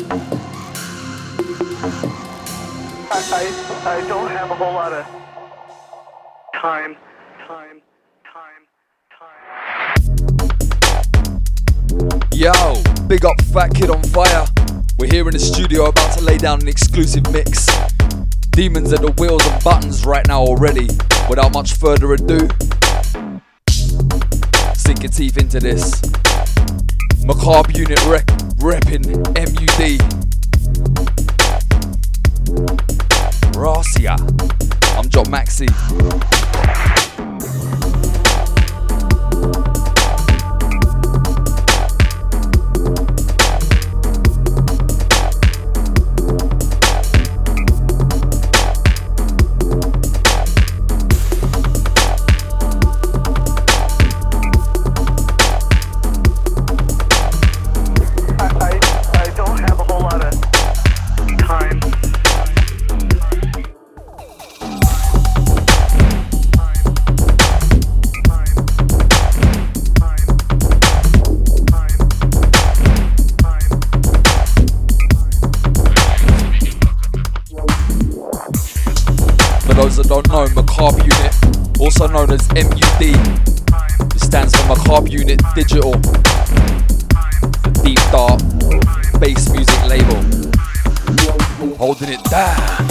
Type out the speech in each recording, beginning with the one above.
I don't have a whole lot of time. Yo, big up Fat Kid on Fire. We're here in the studio about to lay down an exclusive mix. Demons at the wheels and buttons right now already. Without much further ado, sink your teeth into this. Macabre Unit repping MUD. Racia. I'm John Maxi. Those that don't know, Macabre Unit, also known as MUD, it stands for Macabre Unit Digital, the deep dark bass music label, holding it down.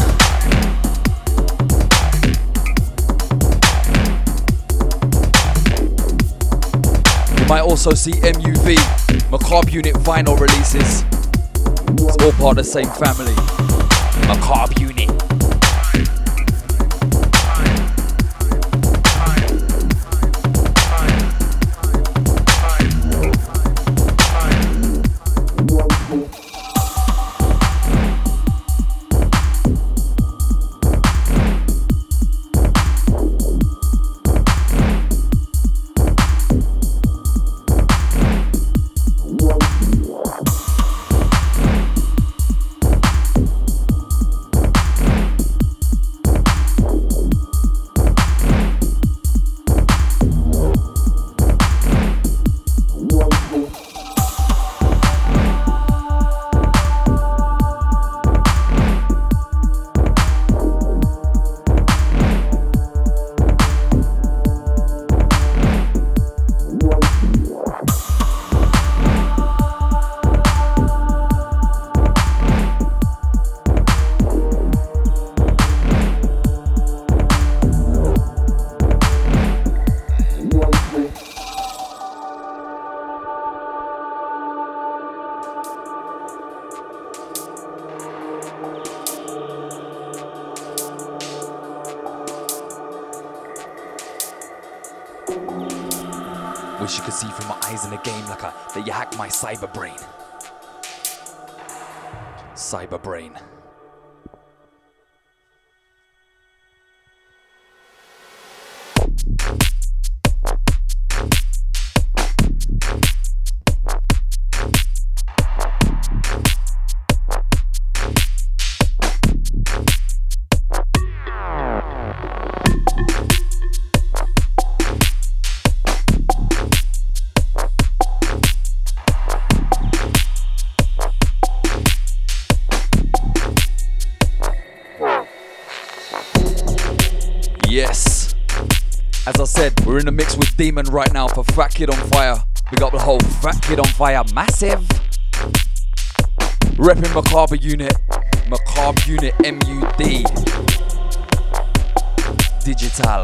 You might also see MUV, Macabre Unit vinyl releases. It's all part of the same family. Macabre Unit. Wish you could see through my eyes in the game like that you hacked my cyber brain. Cyber brain. Yes, as I said, we're in the mix with Demon right now for Fat Kid on Fire. We got the whole Fat Kid on Fire massive. Repping Macabre Unit MUD Digital.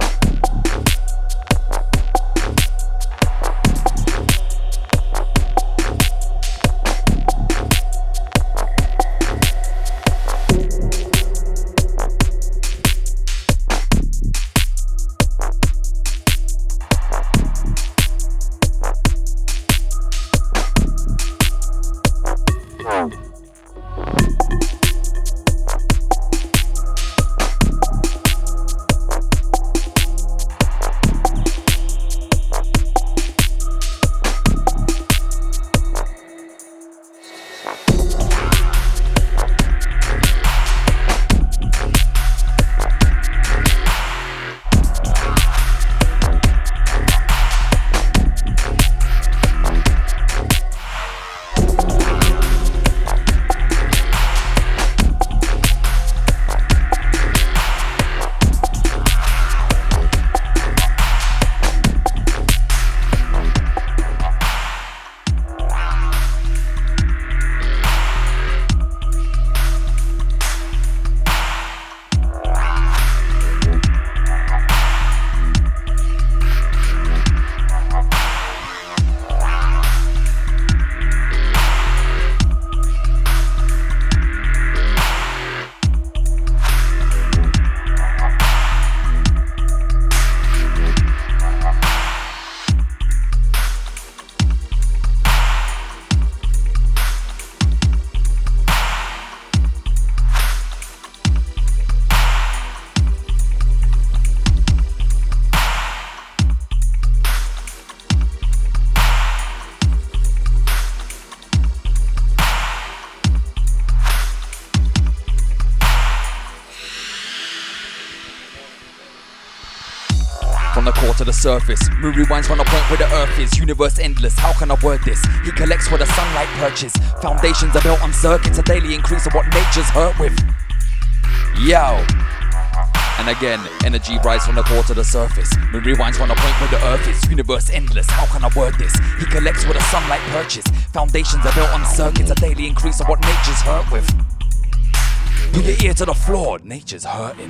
core to the surface. Moon rewinds from the point where the earth is. Universe endless, how can I word this? He collects where the sunlight perches. Foundations are built on circuits, a daily increase of what nature's hurt with. Yo. And again, energy rises from the core to the surface. Moon rewinds from the point where the earth is. Universe endless, how can I word this? He collects where the sunlight perches. Foundations are built on circuits, a daily increase of what nature's hurt with. Put your ear to the floor, nature's hurting.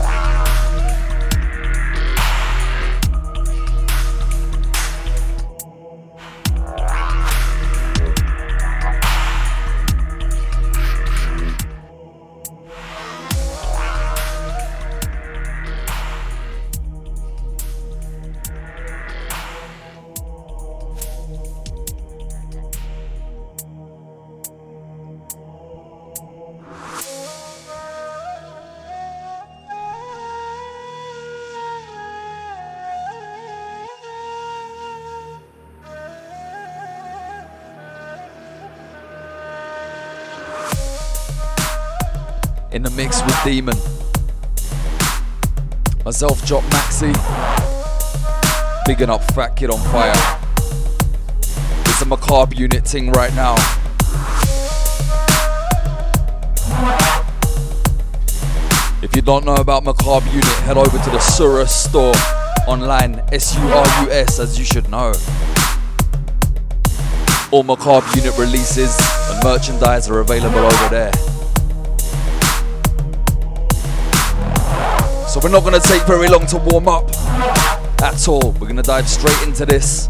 In the mix with Demon. Myself, Jock Maxi. Bigging up Fat Kid on Fire. It's a Macabre Unit thing right now. If you don't know about Macabre Unit, head over to the Surus store online, SURUS, as you should know. All Macabre Unit releases and merchandise are available over there. So we're not going to take very long to warm up at all. We're going to dive straight into this.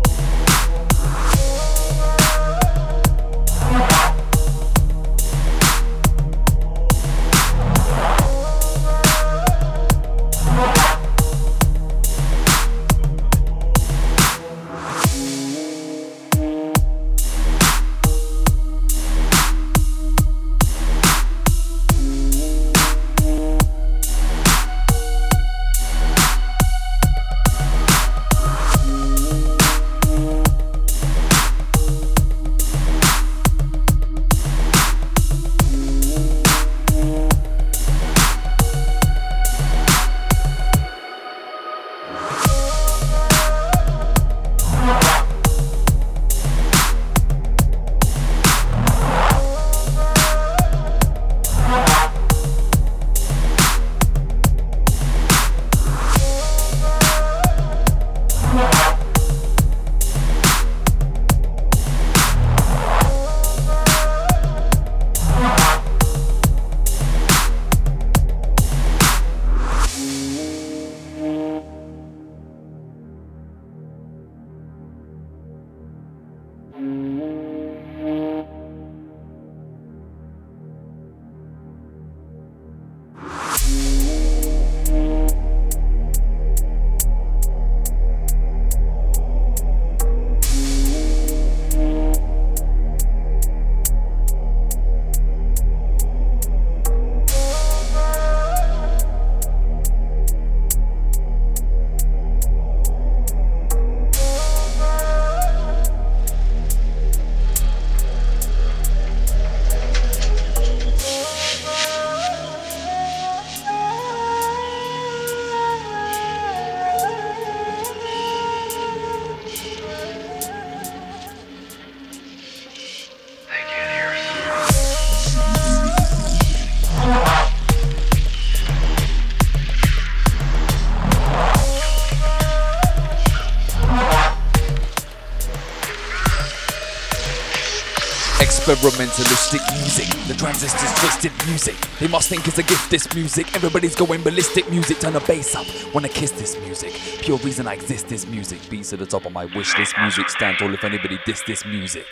Experimentalistic music, the transistors twisted music. They must think it's a gift, this music. Everybody's going ballistic music, turn the bass up. Wanna kiss this music, pure reason I exist this music. Beats at the top of my wish list music. Stand tall if anybody diss this music.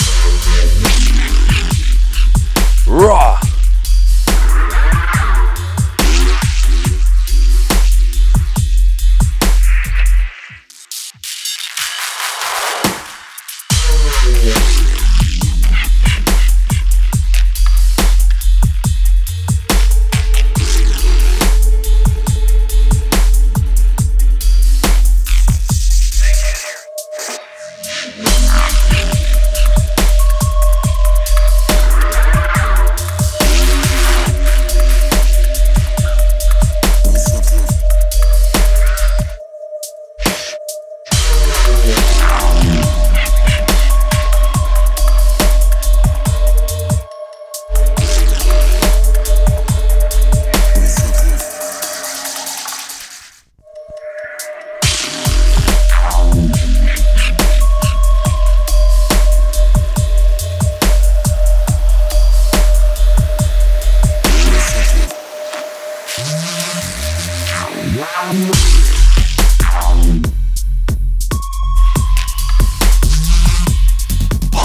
Raw.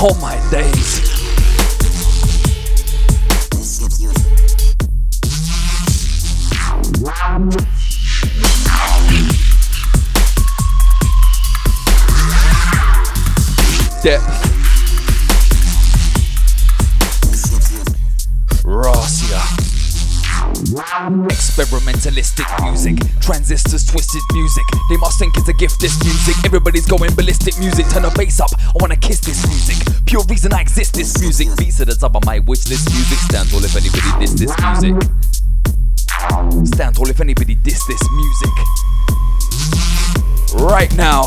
Oh my days. Depth. Racia. Experimentalistic music, transistors, twisted music. They must think it's a gift, this music. Everybody's going ballistic music. Turn the bass up, I wanna kiss this music. Pure reason I exist, this music. Beats at the top of my wish list. Music stand tall if anybody diss this music. Stand tall if anybody diss this music. Right now.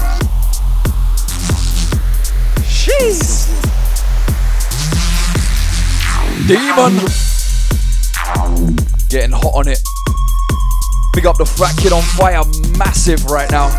Jeez. Demon. Getting hot on it. Big up the Fat Kid on Fire. Massive right now.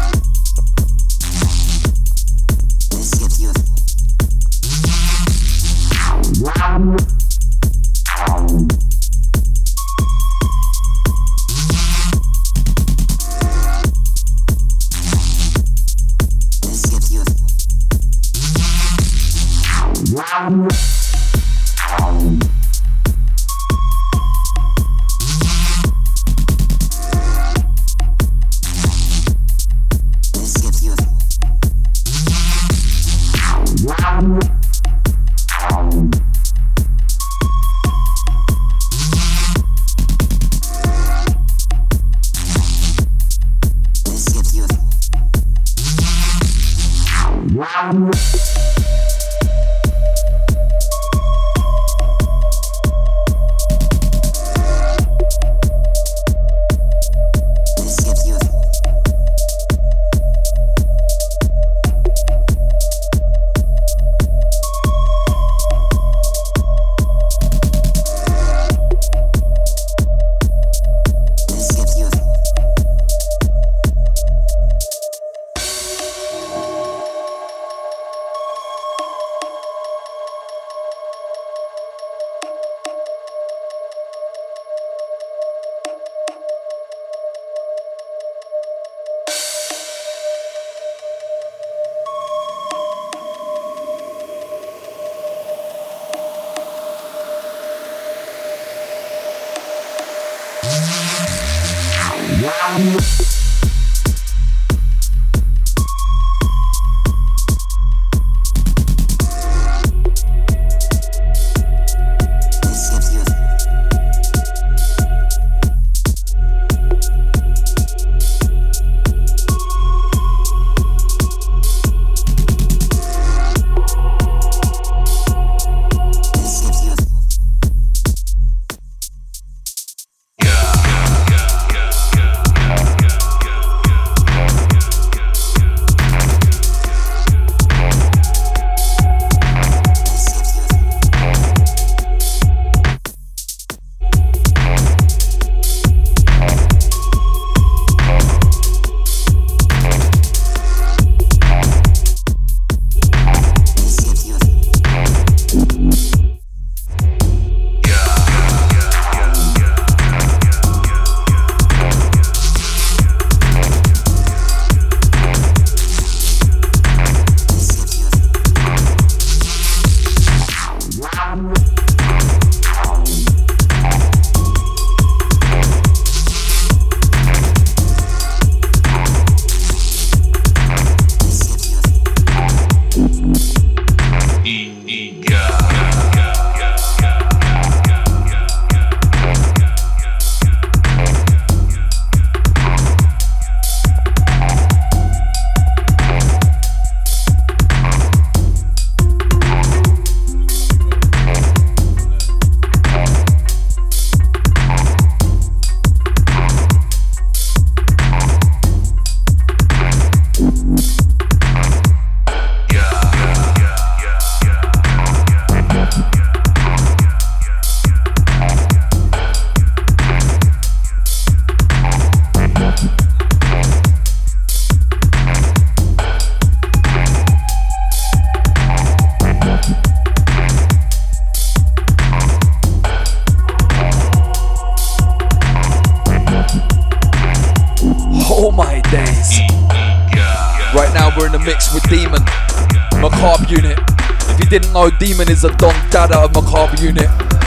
Right now we're in the mix with Demon, Macabre Unit, If you didn't know, Demon is a Don Dada of Macabre Unit.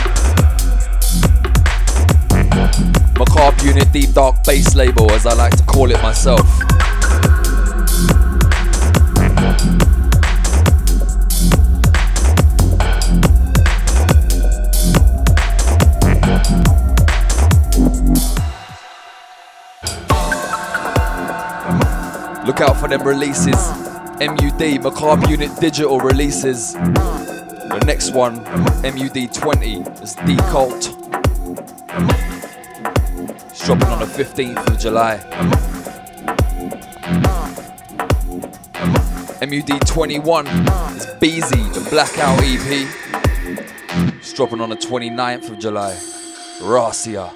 Macabre Unit Deep Dark Bass label, as I like to call it myself. Look out for them releases. MUD, Macabre Unit Digital releases. The next one, MUD 20, is D-Cult. It's dropping on the 15th of July. MUD 21 is Beezy, the Blackout EP. It's dropping on the 29th of July. Rasia.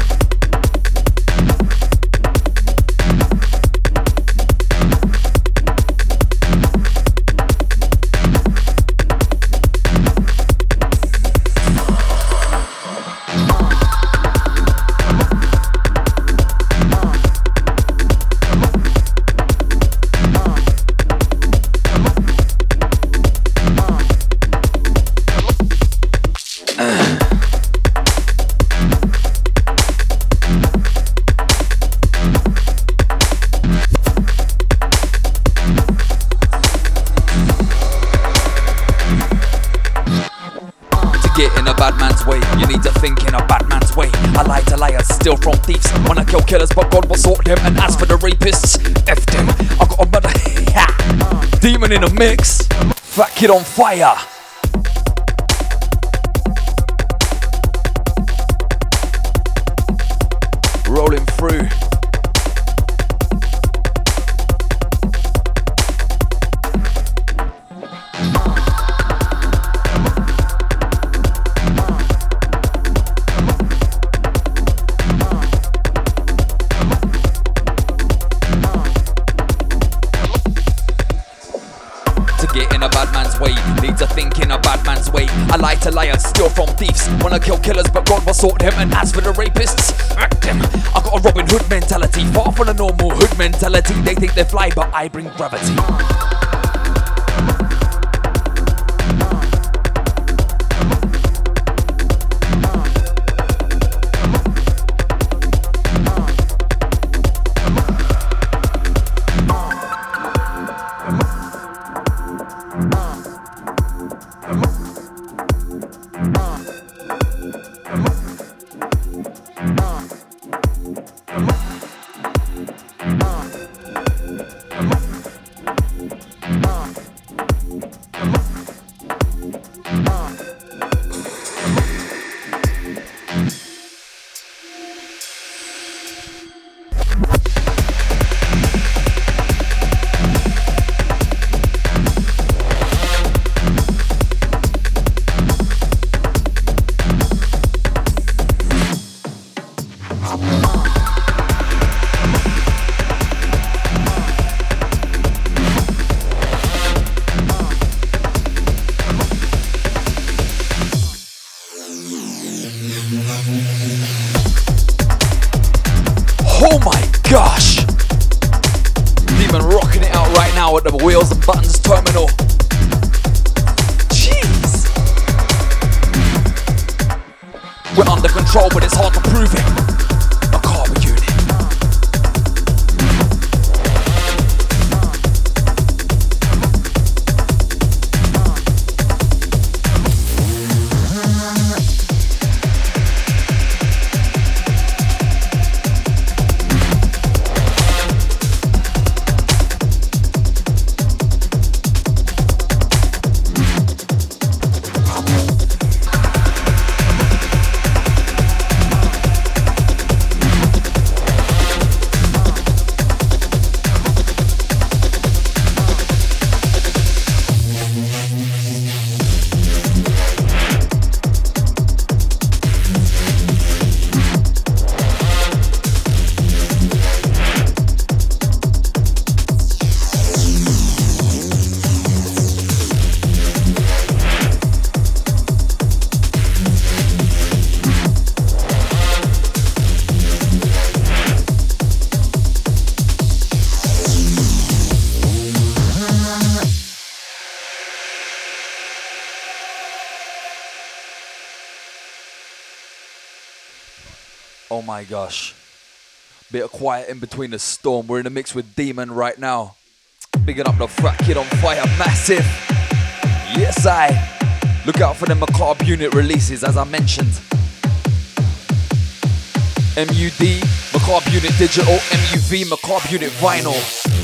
Steal from thieves, wanna kill killers, but God will sort them. And as for the rapists, F them. I got a mother Demon in a mix. Fat Kid on fire. Rolling through. I lie to liars, steal from thieves. Wanna kill killers, but God will sort them. And as for the rapists, act them. I got a Robin Hood mentality, far from the normal hood mentality. They think they fly, but I bring gravity. Oh my gosh! Demon rocking it out right now at the Wheels and Buttons terminal. Jeez! We're under control, but it's hard to prove it. Macabre Unit. Oh my gosh. Bit of quiet in between the storm. We're in the mix with Demon right now. Bigging up the Fat Kid on Fire, massive. Yes, I. Look out for the Macabre Unit releases, as I mentioned. MUD, Macabre Unit Digital, MUV, Macabre Unit Vinyl.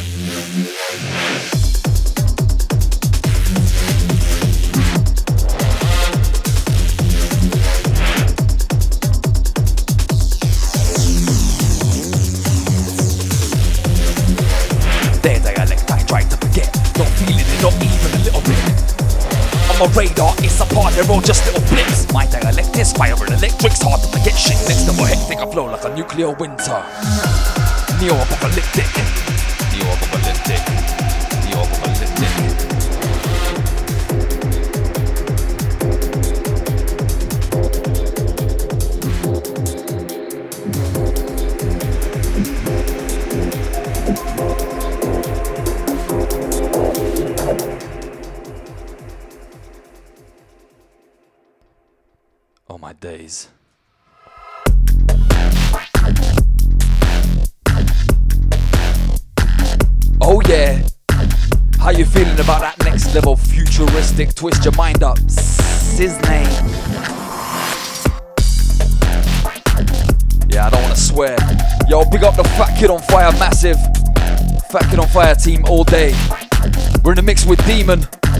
Their dialect I try to forget, not feeling it, not even a little bit. On my radar, it's a part, they're all just little blips. My dialect is fire and electric's hard to forget shit. Next level hectic, I flow like a nuclear winter. Neo-apocalyptic, neo-apocalyptic, neo-apocalyptic. Oh my days. Oh yeah. How you feeling about that next level futuristic? Twist your mind up. Sizney. Yeah, I don't wanna swear. Yo, big up the Fat Kid on Fire, massive. Fat Kid on Fire team all day. We're in the mix with Demon.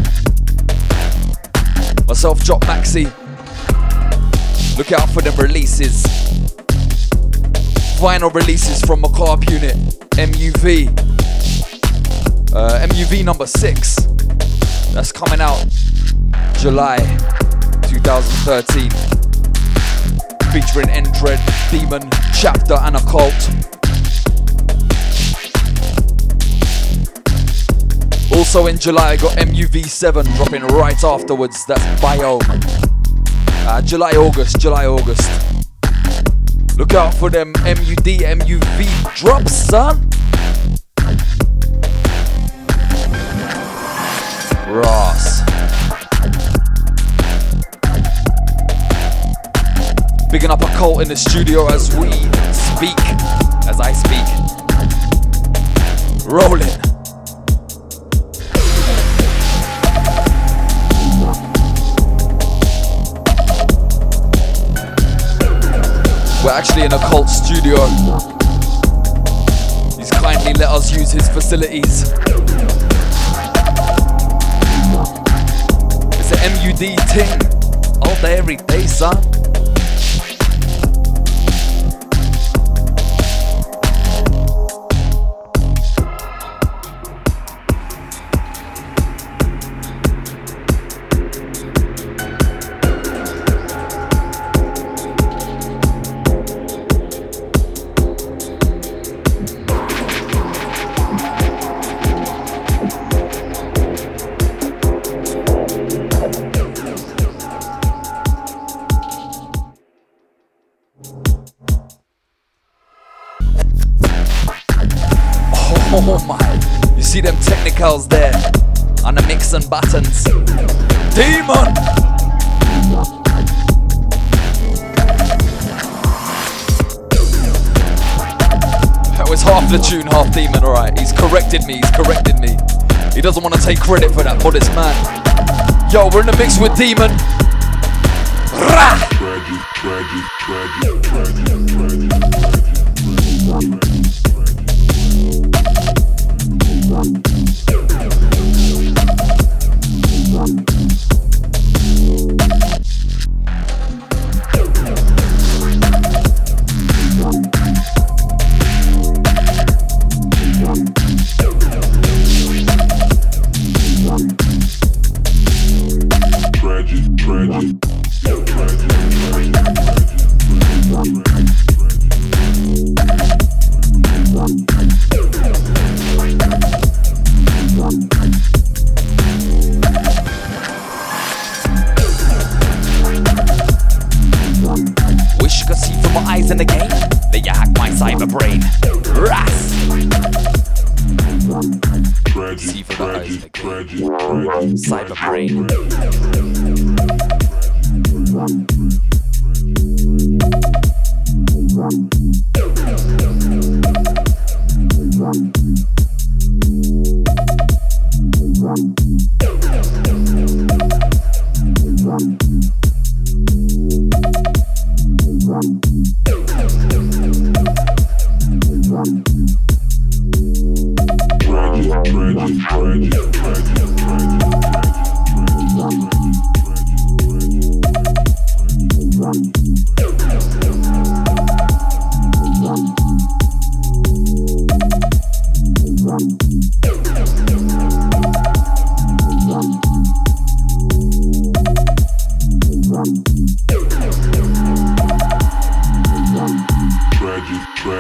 Myself, Drop Maxi. Look out for them releases. Vinyl releases from Macabre Unit, MUV. MUV number 6. That's coming out July 2013. Featuring Endred, Demon, Chapter and Occult. Also in July I got MUV 7 dropping right afterwards. That's Biome. July, August. Look out for them MUD, MUV drops, son. Ross. Bigging up Occult in the studio as we speak, as I speak. Rolling. We're actually in Occult studio. He's kindly let us use his facilities. It's an MUD ting. All day, every day, son. Oh my, you see them technicals there on the mix and buttons. Demon! That was half the tune, half Demon, alright. He's corrected me. He doesn't want to take credit for that modest man. Yo, we're in the mix with Demon. Rah! Wish you could see through my eyes in the game. Then you hack my cyber brain. Ras! See through the eyes in the game. Cyber brain.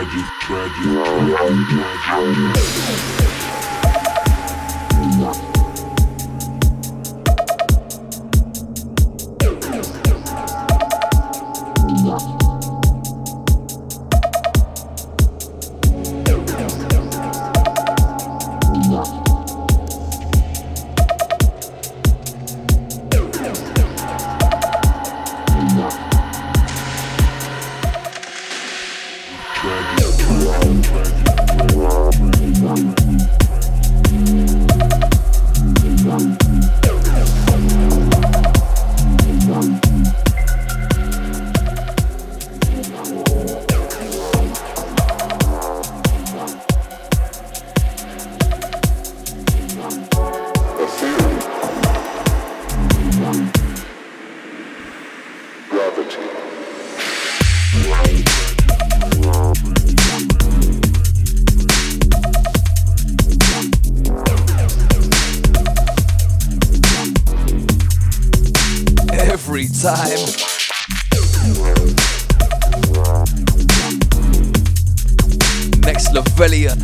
Every time. Next Levelian.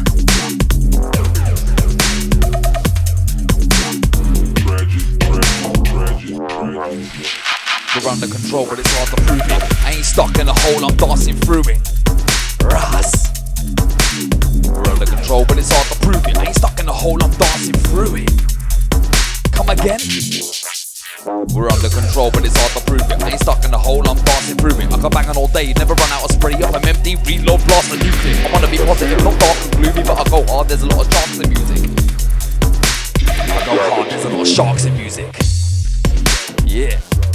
We're under control, but it's hard to prove it. I ain't stuck in a hole, I'm dancing through it. Ras. We're under control, but it's hard to prove it. I ain't stuck in a hole, I'm dancing through it. Come again? We're under control, but it's hard to prove it. I ain't stuck in a hole, I'm dancing through it. I can bang on all day, never run out of spray up. I'm empty, reload, blast, and nuclear. I wanna be positive, not dark and gloomy, but I go hard, there's a lot of sharks in music. I go hard, there's a lot of sharks in music. Yeah.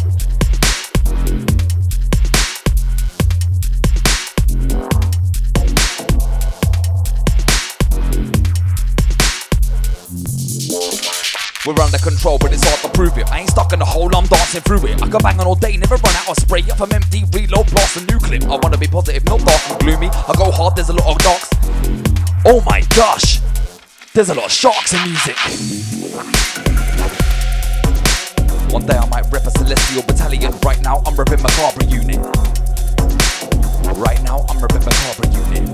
We're under control, but it's hard to prove it. I ain't stuck in a hole, I'm dancing through it. I can bang on all day, never run out of spray. If I'm empty, reload, blast, and new clip. I wanna be positive, not dark and gloomy. I go hard, there's a lot of darks. Oh my gosh, there's a lot of sharks in music. One day I might rep a celestial battalion. Right now I'm repping Macabre unit. Right now I'm repping Macabre unit.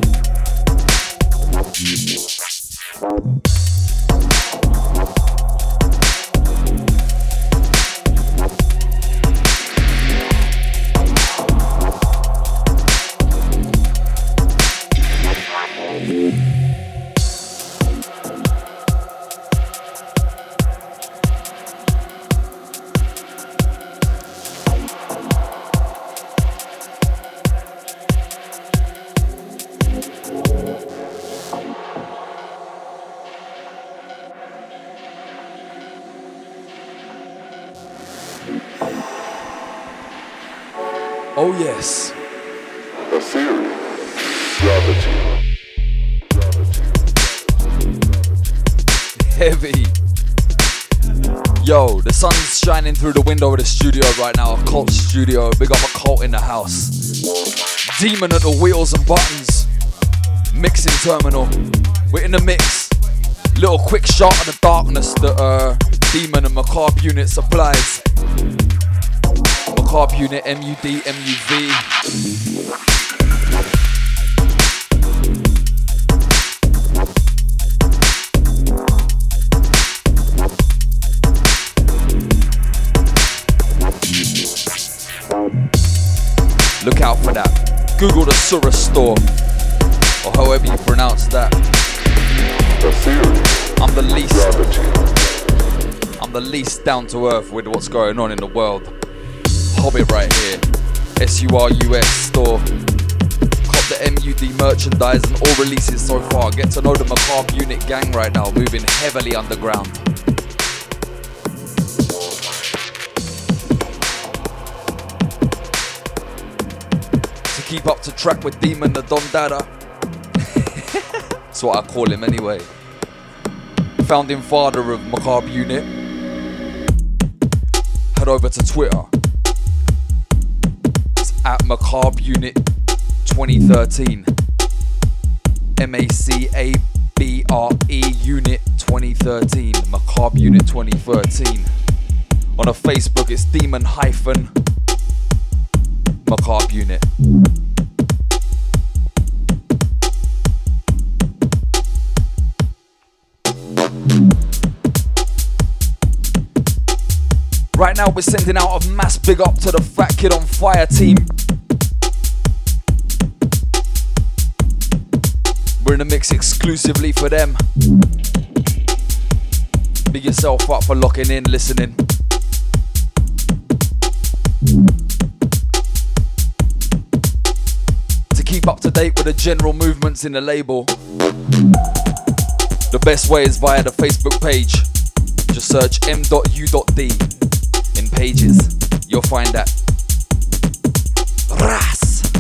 Oh yes. A theory. Gravity. Heavy. Yo, the sun's shining through the window of the studio right now. A cult studio. Big up a cult in the house. Demon at the wheels and buttons. Mixing terminal. We're in the mix. Little quick shot of the darkness that Demon and Macabre unit supplies. Macabre unit, MUD, MUV. Look out for that. Google the Surah store, or however you pronounce that. I'm the least down to earth with what's going on in the world. Hobbit right here. SURUS store. Cop the MUD merchandise and all releases so far. Get to know the Macabre unit gang right now, moving heavily underground. To keep up to track with Demon the Don Dada. That's what I call him anyway. Founding father of Macabre unit. Head over to Twitter. It's at Macabre unit 2013. MACABRE unit 2013. Macabre unit 2013. On a Facebook it's Demon hyphen Macabre unit. Right now we're sending out a mass big up to the Fat Kid on Fire team. We're in the mix exclusively for them. Big yourself up for locking in, listening. To keep up to date with the general movements in the label, the best way is via the Facebook page. Just search m.u.d in pages. You'll find that. Ras!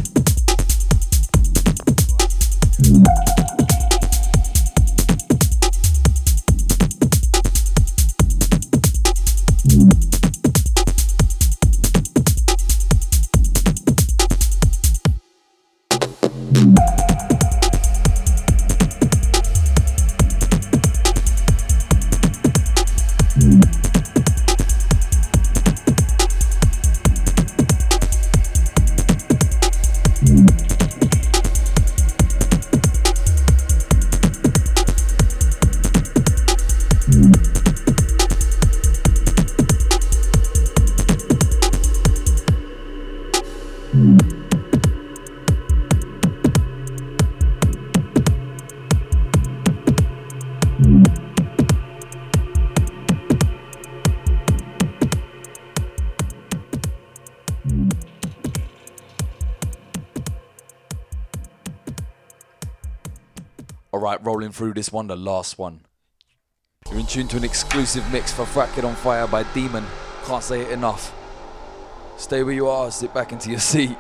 Alright, rolling through this one, the last one. You're in tune to an exclusive mix for Fat Kid on Fire by Demon. Can't say it enough. Stay where you are, sit back into your seat,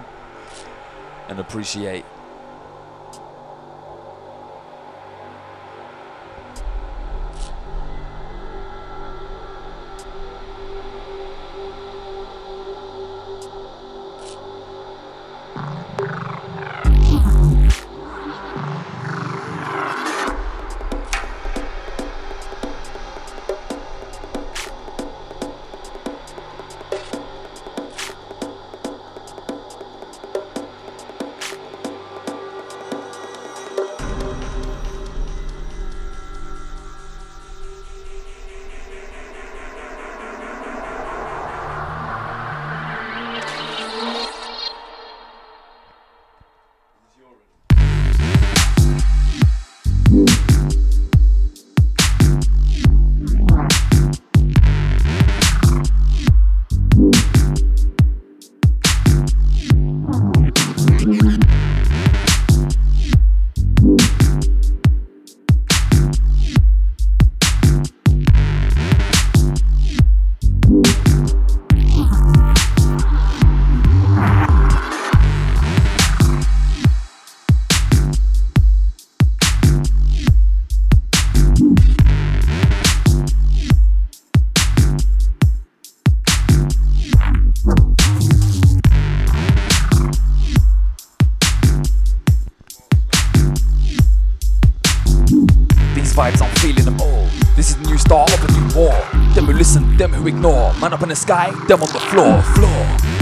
and appreciate. Them who listen, them who ignore. Man up in the sky, them on the floor.